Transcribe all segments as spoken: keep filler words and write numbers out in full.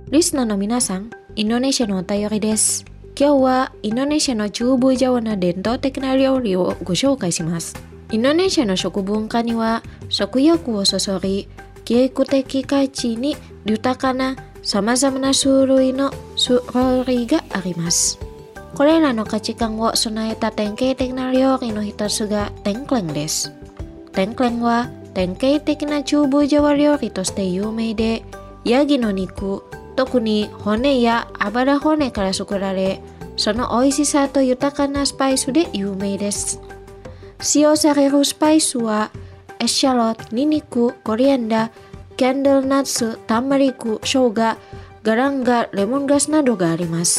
リスナーの皆さん、インドネシアのお便りです。今日はインドネシアの中部ジャワの伝統的な料理をご紹介します。インドネシアの食文化には食欲をそそり、芸術的価値に豊かな様々な種類の料理があります。これらの価値観を備えた典型的な料理の一つがテンクレンです。テンクレンは典型的な中部ジャワ料理として有名で、ヤギの肉、特に骨やあばら骨から作られ、その美味しさと豊かなスパイスで有名です。使用されるスパイスはエシャロット、ニンニク、コリアンダー、キャンドルナッツ、タンマリク、生姜、ガランガ、レモングラスなどがあります。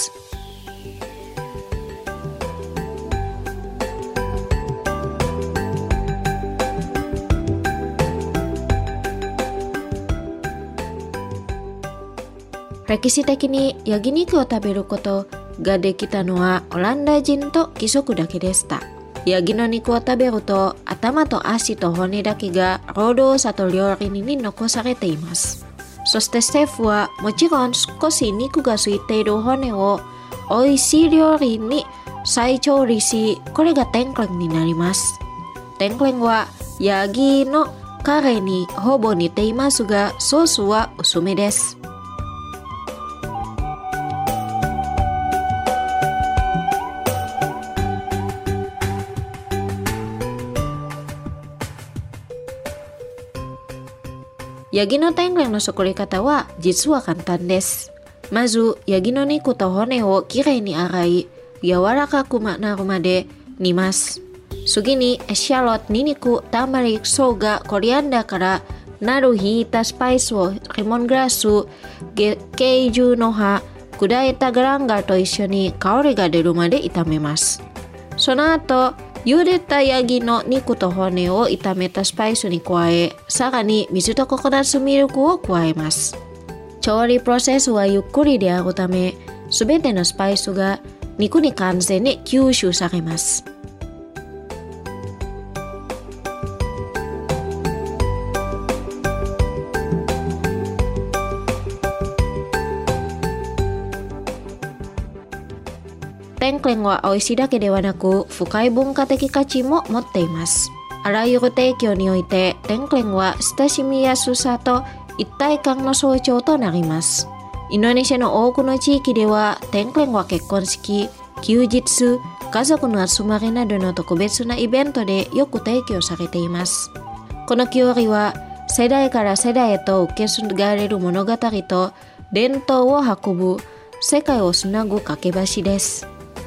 歴史的にヤギ肉を食べることができたのはオランダ人と貴族だけでした。ヤギの肉を食べると頭と足と骨だけが労働者と料理人に残されています。そしてシェフはもちろん少し肉がついている骨を美味しい料理に再調理し、これがテンクレンになります。テンクレンはヤギのカレーにほぼ似ていますが、ソースは薄めです。ヤギのテンクレンの作り方は実は簡単です。まず、ヤギの肉と骨をきれいに洗い、柔らかくなるまで煮ます。次に、エシャロット、ニンニク、ターマリック、生姜、コリアンダーからなるひいたスパイスをレモングラス、ケイジュの葉、砕いたガランガーと一緒に香りが出るまで炒めます。その後、茹でたヤギの肉と骨を炒めたスパイスに加え、さらに水とココナッツミルクを加えます。調理プロセスはゆっくりであるため、すべてのスパイスが肉に完全に吸収されます。テンクレンは美味しいだけではなく、深い文化的価値も持っています。あらゆる提供において、テンクレンは親しみやすさと一体感の象徴となります。インドネシアの多くの地域では、テンクレンは結婚式、休日、家族の集まりなどの特別なイベントでよく提供されています。この料理は、世代から世代へと受け継がれる物語と伝統を運ぶ、世界をつなぐ架け橋です。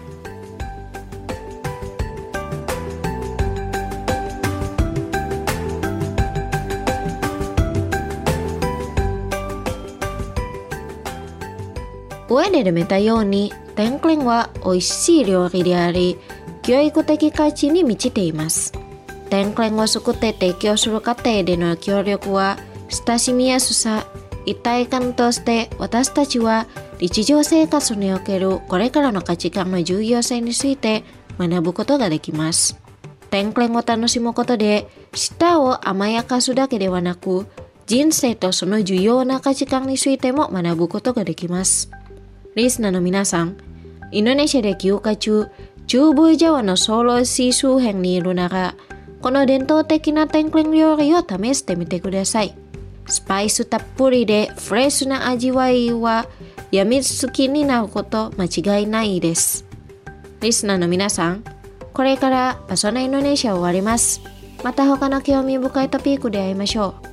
上で述べたように、テンクレンは美味しい料理であり、教育的価値に満ちています。テンクレンを作って提供する過程での協力は、親しみやすさ、一体感として私たちは日常生活におけるこれからの価値観の重要性について学ぶことができます。テンクレンを楽しむことで、舌を甘やかすだけではなく、人生とその重要な価値観についても学ぶことができます。リスナーの皆さん、インドネシアで休暇中、中部ジャワのソロシー周辺にいるなら、この伝統的なテンクレン料理を試してみてください。スパイスたっぷりでフレッシュな味わいは、やみつきになること間違いないです。リスナーの皆さん、これからパソナインドネシアを終わります。また他の興味深いトピックで会いましょう。